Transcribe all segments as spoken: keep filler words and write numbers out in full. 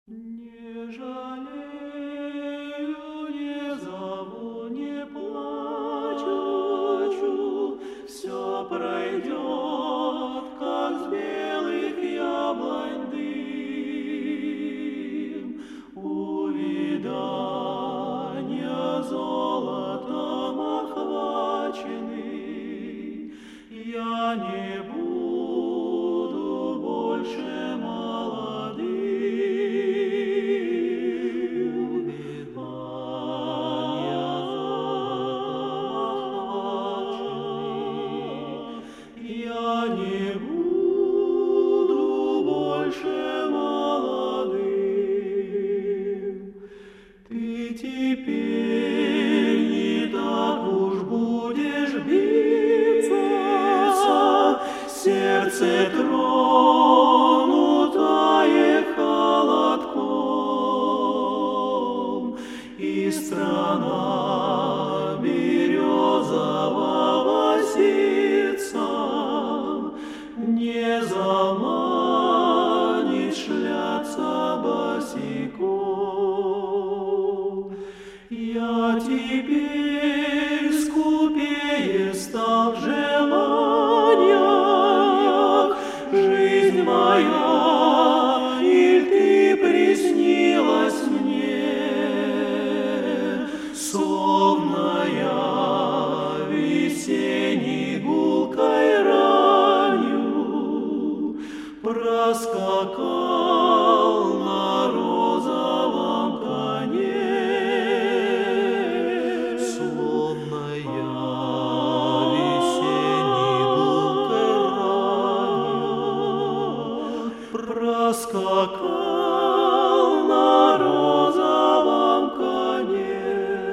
Не жалею, не зову, не плачу, все пройдет, как с белых яблонь дым. Увядания золотом охваченный, я не буду больше молодым. Я не буду больше молодым. Ты теперь не так уж будешь биться, сердце тронутое холодком, и страна березового ситца не заманит шляться босиком. Я теперь скупее стал в желаниях, жизнь моя, иль ты приснилась мне, словно я весенней гулкой ранью проскакал на розовом коне, словно я весенней гулкой ранью проскакал на розовом коне.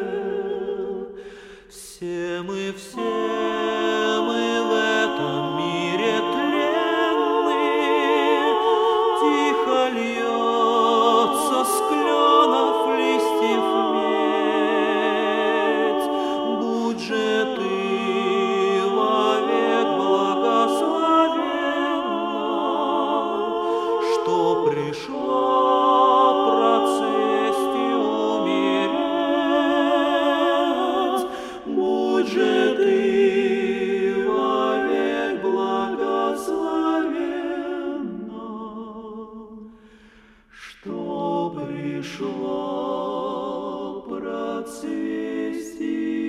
Все мы, все мы в этом мире тленны, тихо льется с кленов листьев медь. Будь же ты вовек благословенна, что пришла процессию умереть. Будь же ты вовек благословенна, что пришла процессия.